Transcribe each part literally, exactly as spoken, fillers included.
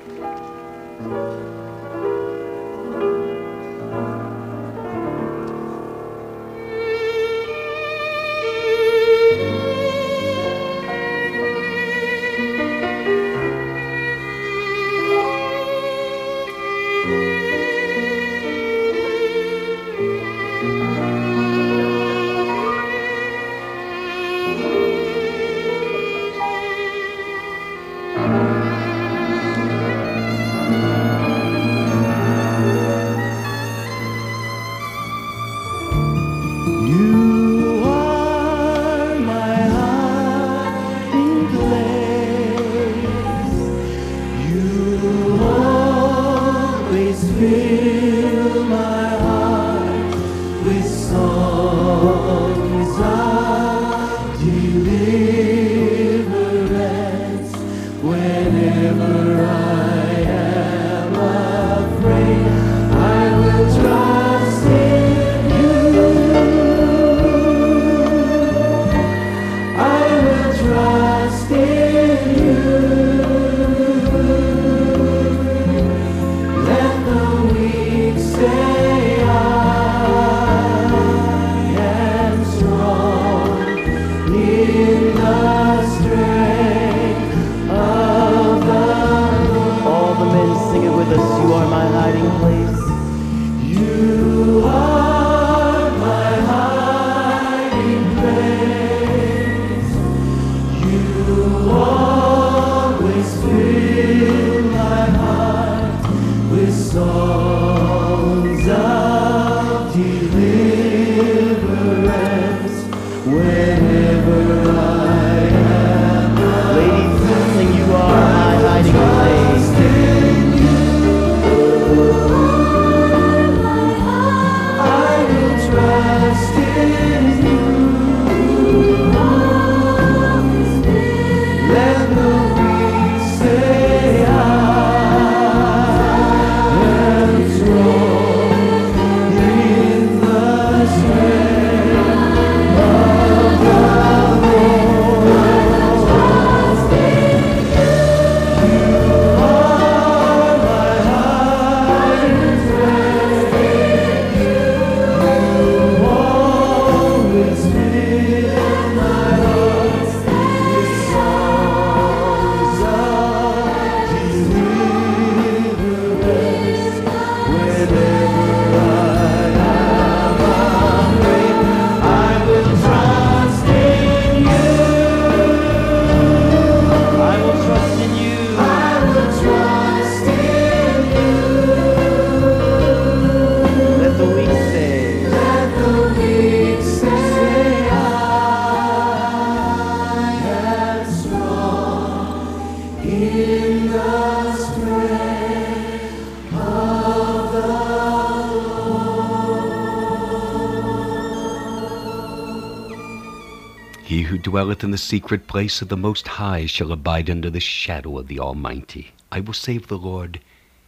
He who dwelleth in the secret place of the Most High shall abide under the shadow of the Almighty. I will say of the Lord,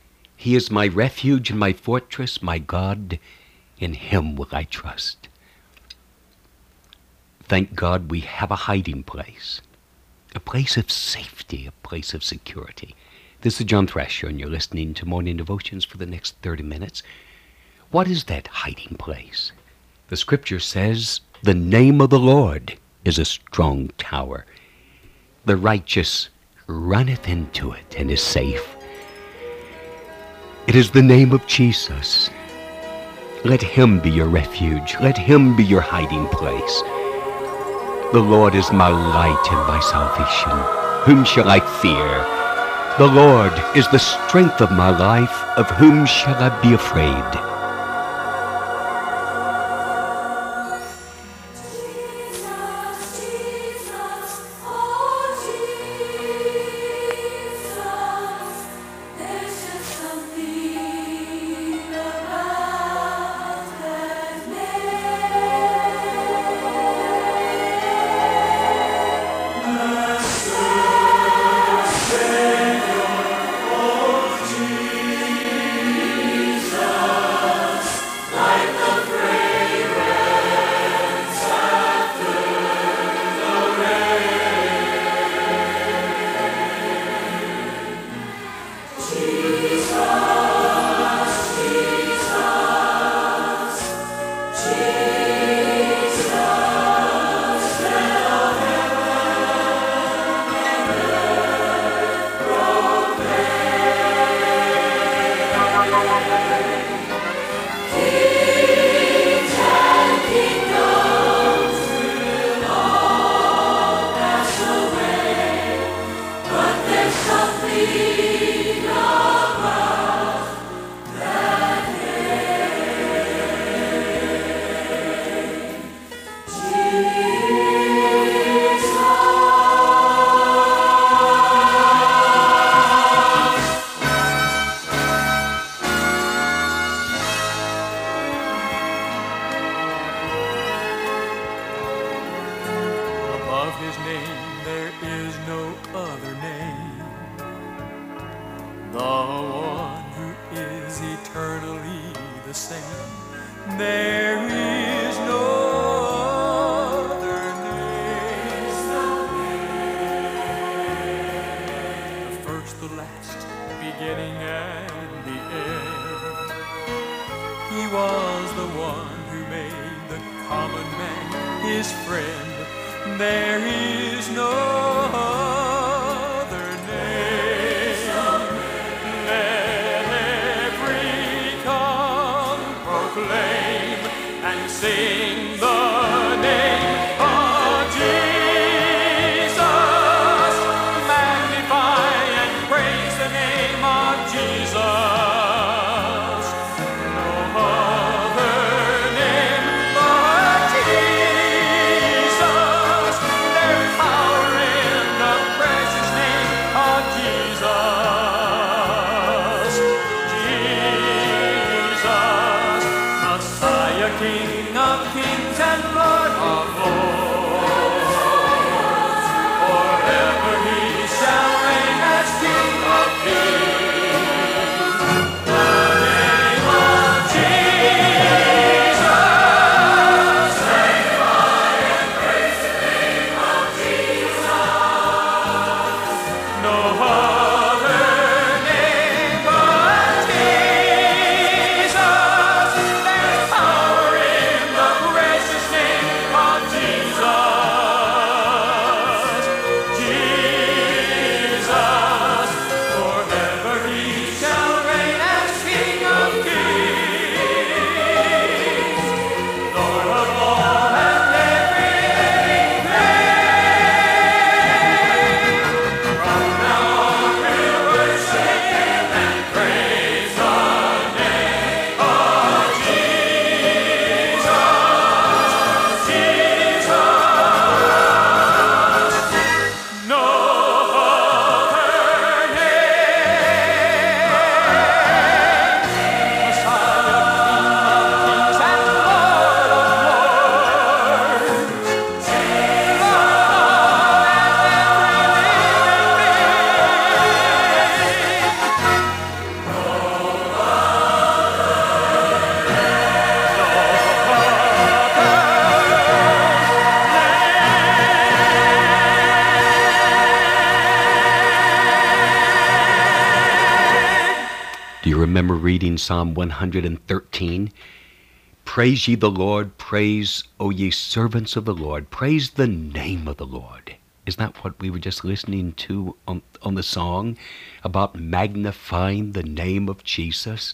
He is my refuge and my fortress, my God, in Him will I trust. Thank God we have a hiding place, a place of safety, a place of security. This is John Thrasher, and you're listening to Morning Devotions for the next thirty minutes. What is that hiding place? The Scripture says, the name of the Lord is a strong tower. The righteous runneth into it and is safe. It is the name of Jesus. Let Him be your refuge. Let Him be your hiding place. The Lord is my light and my salvation. Whom shall I fear? The Lord is the strength of my life. Of whom shall I be afraid? Jesus. Remember reading Psalm one hundred thirteen? Praise ye the Lord, praise, O ye servants of the Lord, praise the name of the Lord. Isn't that what we were just listening to on, on the song about magnifying the name of Jesus?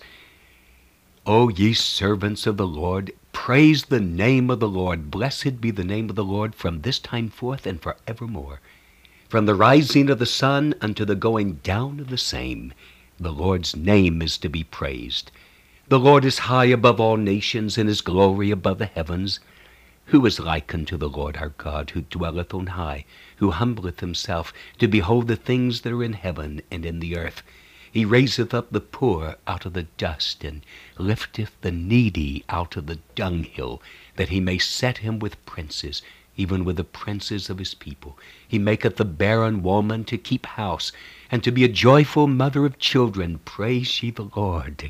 O ye servants of the Lord, praise the name of the Lord. Blessed be the name of the Lord from this time forth and forevermore. From the rising of the sun unto the going down of the same, the Lord's name is to be praised. The Lord is high above all nations, and his glory above the heavens. Who is like unto the Lord our God, who dwelleth on high, who humbleth himself to behold the things that are in heaven and in the earth? He raiseth up the poor out of the dust, and lifteth the needy out of the dunghill, that he may set him with princes, even with the princes of his people. He maketh the barren woman to keep house, and to be a joyful mother of children. Praise ye the Lord.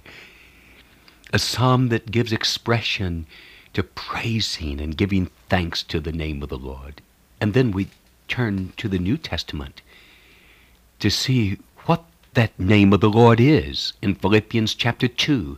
A psalm that gives expression to praising and giving thanks to the name of the Lord. And then we turn to the New Testament to see what that name of the Lord is in Philippians chapter two.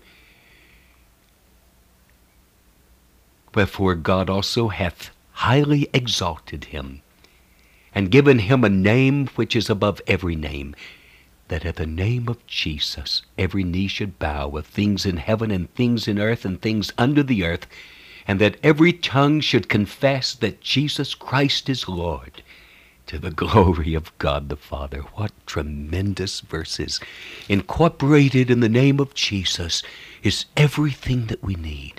Wherefore God also hath highly exalted him, and given him a name which is above every name, that at the name of Jesus every knee should bow, of things in heaven and things in earth and things under the earth, and that every tongue should confess that Jesus Christ is Lord, to the glory of God the Father. What tremendous verses. Incorporated in the name of Jesus is everything that we need.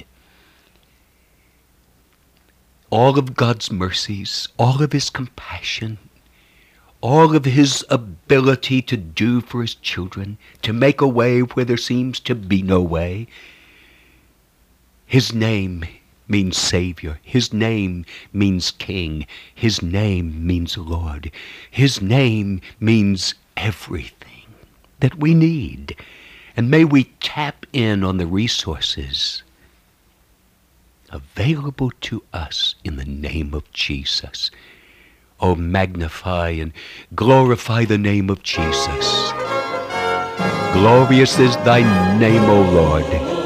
All of God's mercies, all of his compassion, all of his ability to do for his children, to make a way where there seems to be no way. His name means Savior. His name means King. His name means Lord. His name means everything that we need. And may we tap in on the resources available to us in the name of Jesus. Oh, magnify and glorify the name of Jesus. Glorious is thy name, O Lord.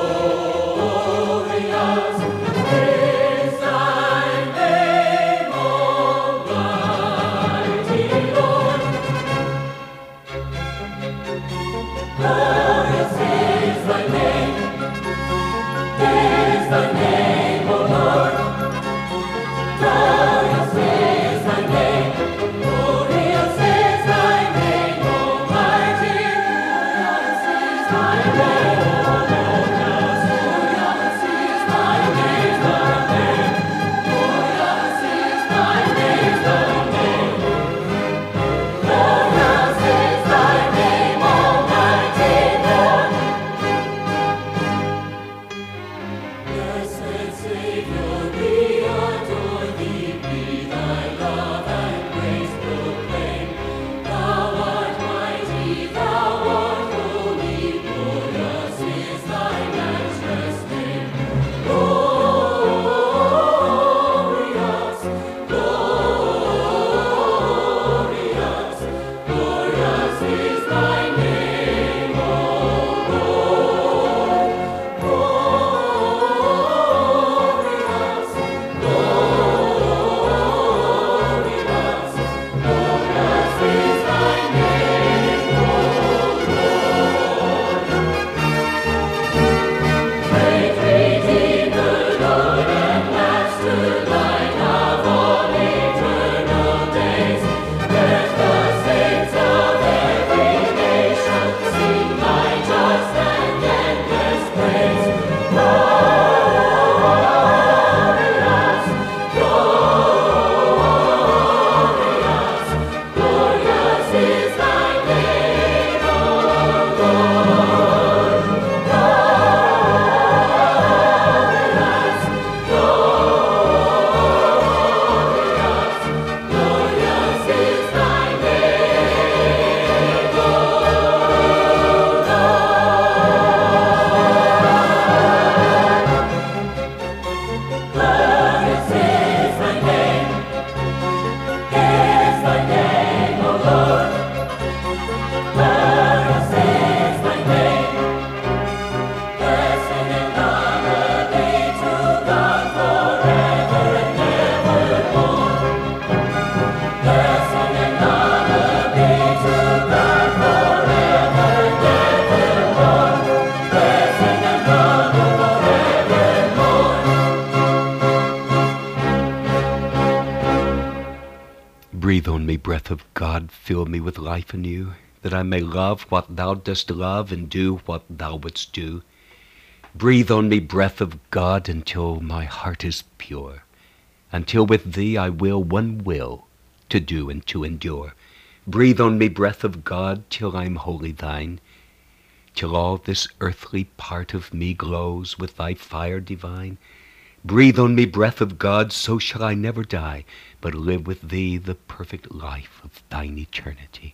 Breathe on me, breath of God, fill me with life anew, that I may love what thou dost love and do what thou wouldst do. Breathe on me, breath of God, until my heart is pure, until with thee I will one will, to do and to endure. Breathe on me, breath of God, till I'm wholly thine, till all this earthly part of me glows with thy fire divine. Breathe on me, breath of God, so shall I never die, but live with thee the perfect life of thine eternity.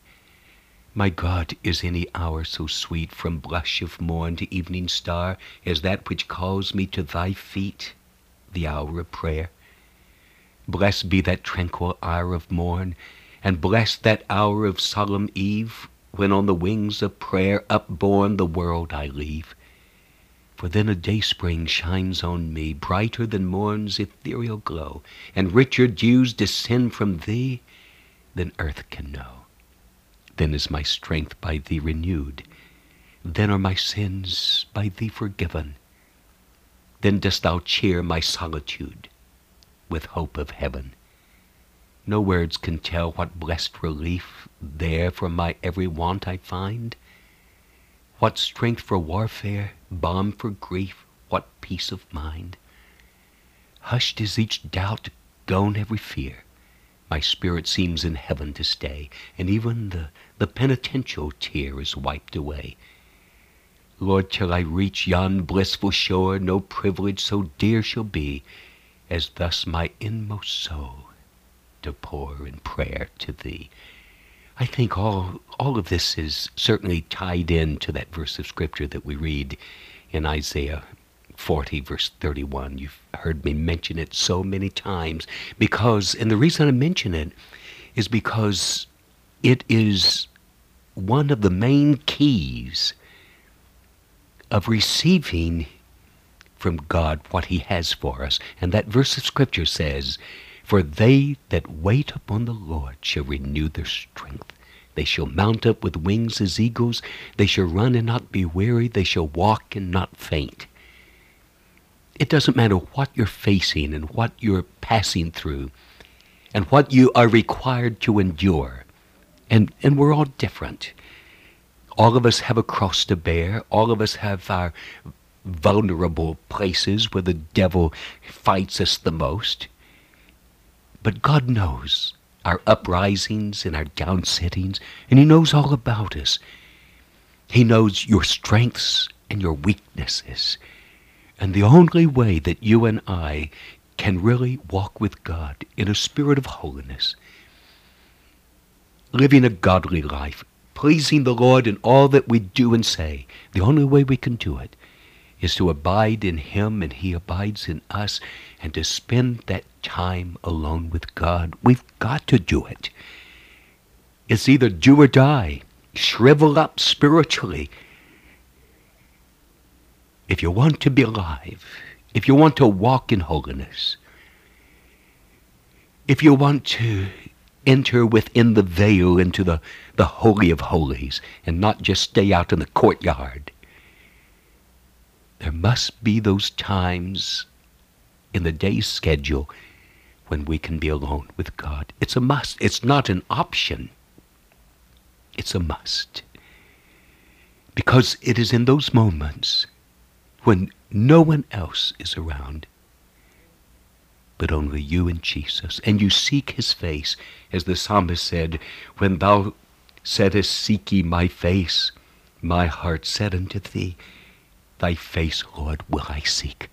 My God, is any hour so sweet, from blush of morn to evening star, as that which calls me to thy feet, the hour of prayer? Blessed be that tranquil hour of morn, and blessed that hour of solemn eve, when on the wings of prayer upborne the world I leave. For then a dayspring shines on me, brighter than morn's ethereal glow, and richer dews descend from thee than earth can know. Then is my strength by thee renewed, then are my sins by thee forgiven. Then dost thou cheer my solitude with hope of heaven. No words can tell what blessed relief there from my every want I find. What strength for warfare, balm for grief, what peace of mind. Hushed is each doubt, gone every fear. My spirit seems in heaven to stay, and even the, the penitential tear is wiped away. Lord, till I reach yon blissful shore, no privilege so dear shall be as thus my inmost soul to pour in prayer to thee. I think all, all of this is certainly tied in to that verse of Scripture that we read in Isaiah forty, verse thirty-one. You've heard me mention it so many times because, and the reason I mention it is because it is one of the main keys of receiving from God what he has for us. And that verse of Scripture says, "For they that wait upon the Lord shall renew their strength. They shall mount up with wings as eagles. They shall run and not be weary. They shall walk and not faint." It doesn't matter what you're facing and what you're passing through and what you are required to endure. And, and we're all different. All of us have a cross to bear. All of us have our vulnerable places where the devil fights us the most. But God knows our uprisings and our downsittings, and he knows all about us. He knows your strengths and your weaknesses. And the only way that you and I can really walk with God in a spirit of holiness, living a godly life, pleasing the Lord in all that we do and say, the only way we can do it is to abide in him and he abides in us, and to spend that time alone with God. We've got to do it. It's either do or die. Shrivel up spiritually. If you want to be alive, if you want to walk in holiness, if you want to enter within the veil into the, the Holy of Holies and not just stay out in the courtyard, there must be those times in the day's schedule when we can be alone with God. It's a must. It's not an option. It's a must. Because it is in those moments when no one else is around but only you and Jesus, and you seek his face, as the psalmist said, "When thou saidest, seek ye my face, my heart said unto thee, thy face, Lord, will I seek."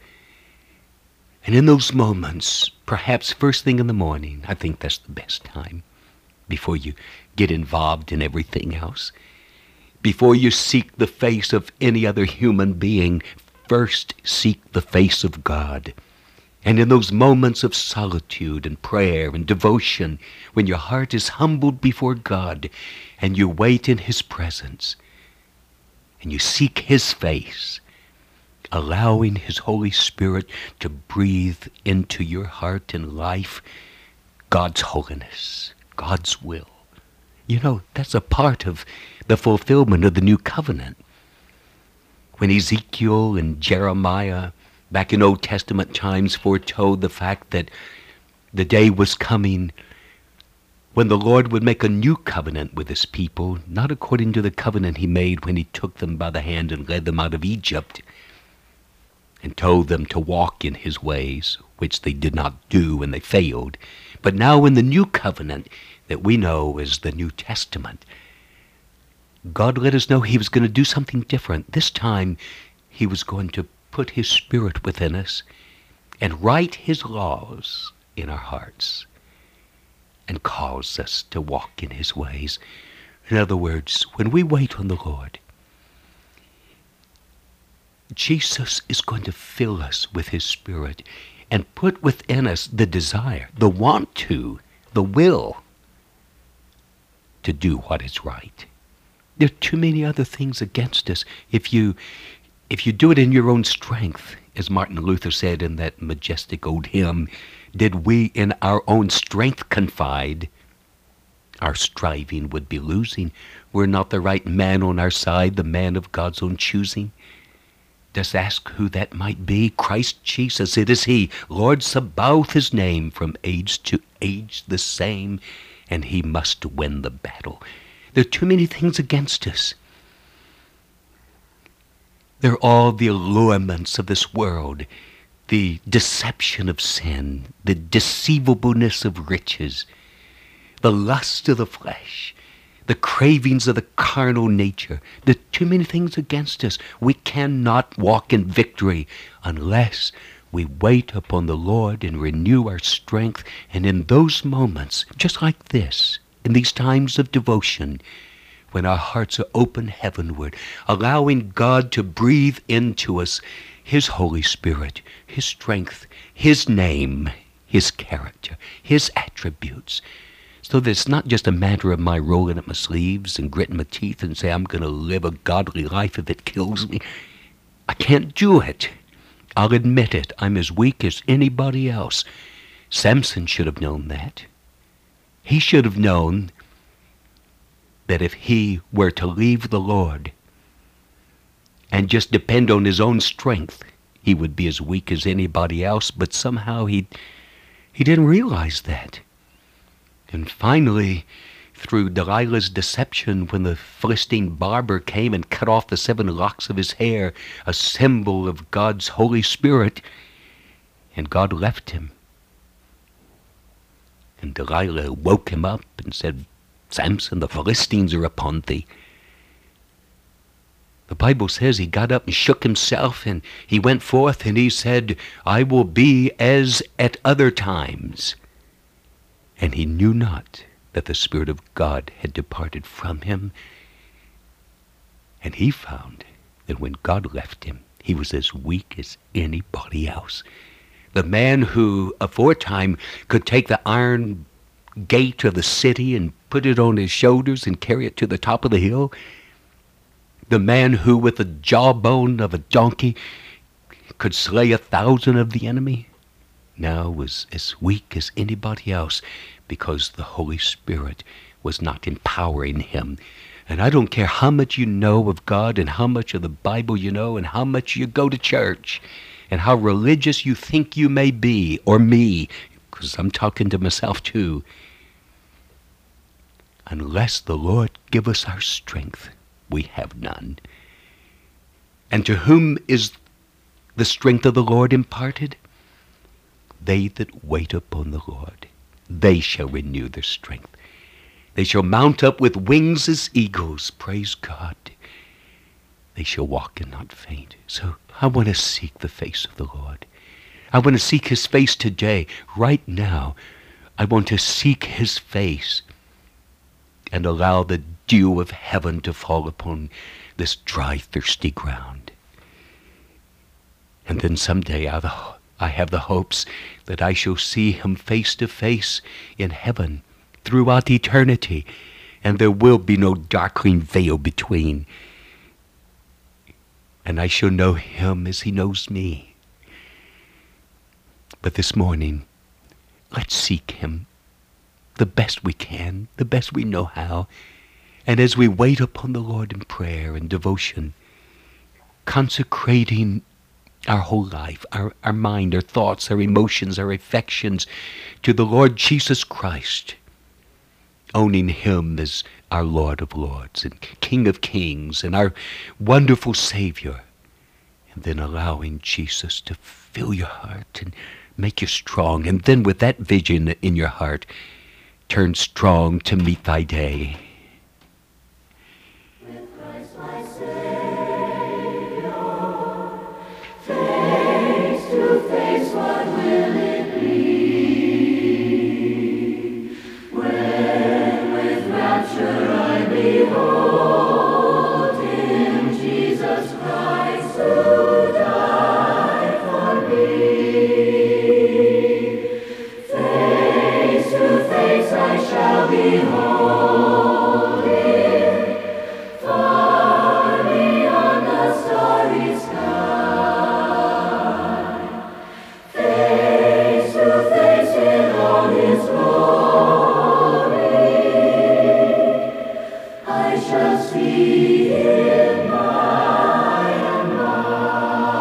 And in those moments, perhaps first thing in the morning, I think that's the best time, before you get involved in everything else, before you seek the face of any other human being, first seek the face of God. And in those moments of solitude and prayer and devotion, when your heart is humbled before God and you wait in his presence and you seek his face, allowing his Holy Spirit to breathe into your heart and life God's holiness, God's will. You know, that's a part of the fulfillment of the new covenant. When Ezekiel and Jeremiah back in Old Testament times foretold the fact that the day was coming when the Lord would make a new covenant with his people, not according to the covenant he made when he took them by the hand and led them out of Egypt and told them to walk in his ways, which they did not do and they failed. But now in the new covenant that we know as the New Testament, God let us know he was going to do something different. This time he was going to put his Spirit within us and write his laws in our hearts and cause us to walk in his ways. In other words, when we wait on the Lord, Jesus is going to fill us with his Spirit and put within us the desire, the want to, the will to do what is right. There are too many other things against us. If you If you do it in your own strength, as Martin Luther said in that majestic old hymn, "Did we in our own strength confide, our striving would be losing. We're not the right man on our side, the man of God's own choosing." Just ask who that might be. Christ Jesus, it is he. Lord Sabaoth his name, from age to age the same, and he must win the battle. There are too many things against us. There are all the allurements of this world, the deception of sin, the deceivableness of riches, the lust of the flesh, the cravings of the carnal nature. There are too many things against us. We cannot walk in victory unless we wait upon the Lord and renew our strength. And in those moments, just like this, in these times of devotion, when our hearts are open heavenward, allowing God to breathe into us his Holy Spirit, his strength, his name, his character, his attributes, so that it's not just a matter of my rolling up my sleeves and gritting my teeth and say, I'm going to live a godly life if it kills me. I can't do it. I'll admit it. I'm as weak as anybody else. Samson should have known that. He should have known that if he were to leave the Lord and just depend on his own strength, he would be as weak as anybody else. But somehow he, he didn't realize that. And finally, through Delilah's deception, when the Philistine barber came and cut off the seven locks of his hair, a symbol of God's Holy Spirit, and God left him. And Delilah woke him up and said, Samson, the Philistines are upon thee. The Bible says he got up and shook himself, and he went forth and he said, I will be as at other times. And he knew not that the Spirit of God had departed from him. And he found that when God left him, he was as weak as anybody else. The man who aforetime could take the iron gate of the city and put it on his shoulders and carry it to the top of the hill, the man who with the jawbone of a donkey could slay a thousand of the enemy, now was as weak as anybody else, because the Holy Spirit was not empowering him. And I don't care how much you know of God and how much of the Bible you know and how much you go to church and how religious you think you may be, or me, because I'm talking to myself too. Unless the Lord give us our strength, we have none. And to whom is the strength of the Lord imparted? They that wait upon the Lord, they shall renew their strength. They shall mount up with wings as eagles. Praise God. They shall walk and not faint. So I want to seek the face of the Lord. I want to seek his face today, right now. I want to seek his face and allow the dew of heaven to fall upon this dry, thirsty ground. And then someday I have, I have the hopes that I shall see him face to face in heaven throughout eternity, and there will be no darkling veil between. And I shall know him as he knows me. But this morning, let's seek him the best we can, the best we know how. And as we wait upon the Lord in prayer and devotion, consecrating our whole life, our, our mind, our thoughts, our emotions, our affections to the Lord Jesus Christ, owning him as our Lord of Lords and King of Kings and our wonderful Savior, and then allowing Jesus to fill your heart and make you strong. And then with that vision in your heart, turn strong to meet thy day. With Christ my Savior, face to face, what will it be? When with rapture I behold him, Jesus Christ, who died for me. Face to face I shall behold him, far beyond the starry sky. Face to face in all his glory, I shall see him by and by.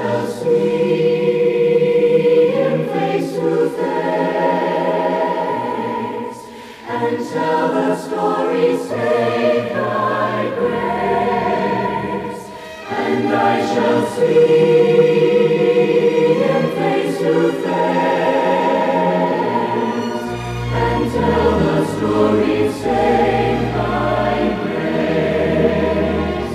shall see him face to face, and tell the story saved by grace. And I shall see him face to face, and tell the story saved by grace.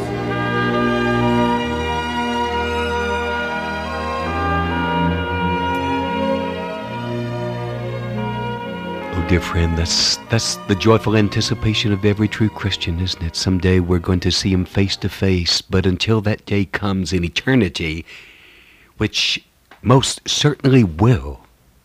Oh, dear friend, that's that's the joyful anticipation of every true Christian, isn't it? Someday we're going to see him face to face, but until that day comes in eternity, which most certainly will.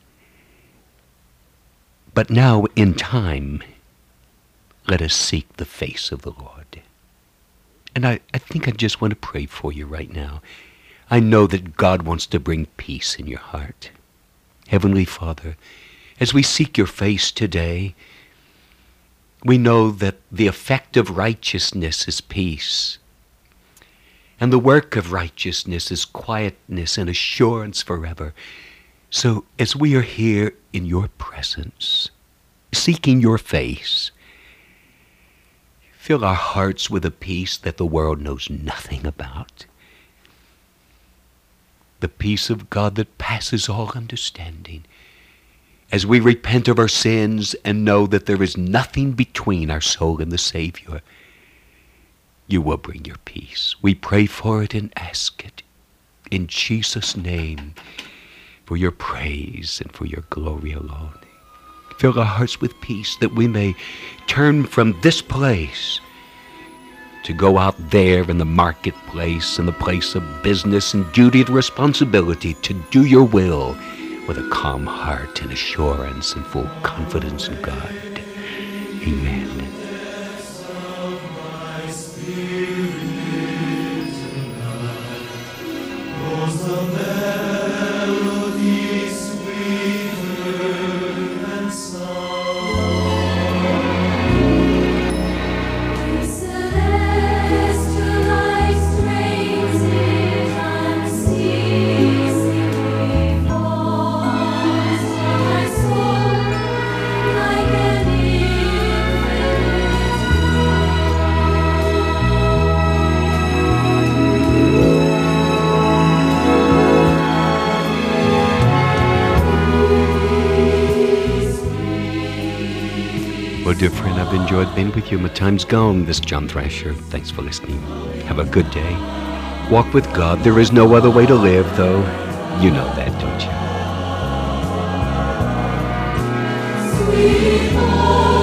But now, in time, let us seek the face of the Lord. And I, I think I just want to pray for you right now. I know that God wants to bring peace in your heart. Heavenly Father, as we seek your face today, we know that the effect of righteousness is peace. And the work of righteousness is quietness and assurance forever. So as we are here in your presence, seeking your face, fill our hearts with a peace that the world knows nothing about. The peace of God that passes all understanding. As we repent of our sins and know that there is nothing between our soul and the Savior, you will bring your peace. We pray for it and ask it in Jesus' name, for your praise and for your glory alone. Fill our hearts with peace that we may turn from this place to go out there in the marketplace, in the place of business and duty and responsibility to do your will with a calm heart and assurance and full confidence in God. Amen. Well, dear friend, I've enjoyed being with you. My time's gone. This is John Thrasher. Thanks for listening. Have a good day. Walk with God. There is no other way to live, though. You know that, don't you? Sweet